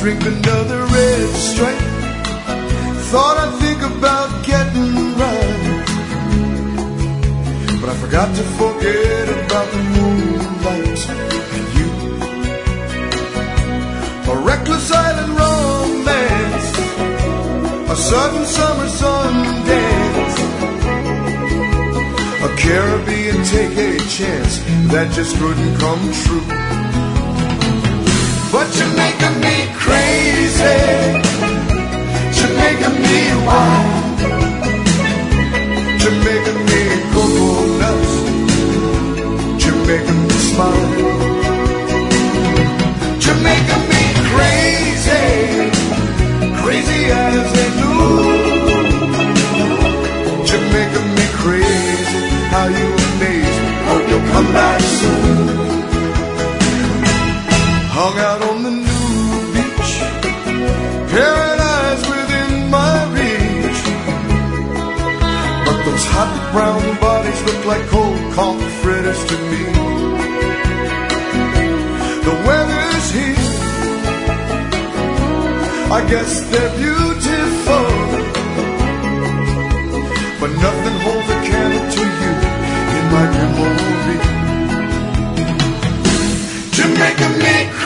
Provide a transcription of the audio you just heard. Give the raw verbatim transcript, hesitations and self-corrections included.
drink another red stripe. Thought I'd think about getting right, but I forgot to forget about the moonlight and you. A reckless island romance, a sudden summer sun dance, a Caribbean take a chance that just couldn't come true. But you're making me crazy, you're making me wild, you're making me cocoa nuts, you're making me smile, you're making me crazy, crazy as a loon. You're making me crazy, how you amaze me. Hope you'll come back soon. Hung out on the new beach, paradise within my reach, but those hot brown bodies look like cold coffee fritters to me. The weather's here, I guess they're beautiful, but nothing holds a candle to you in my memory. You're making me crazy.